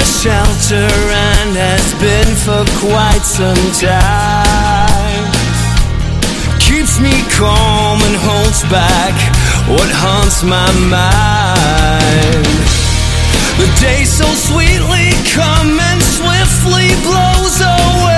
shelter and has been for quite some time. Keeps me calm and holds back what haunts my mind. The day so sweetly come and swiftly blows away.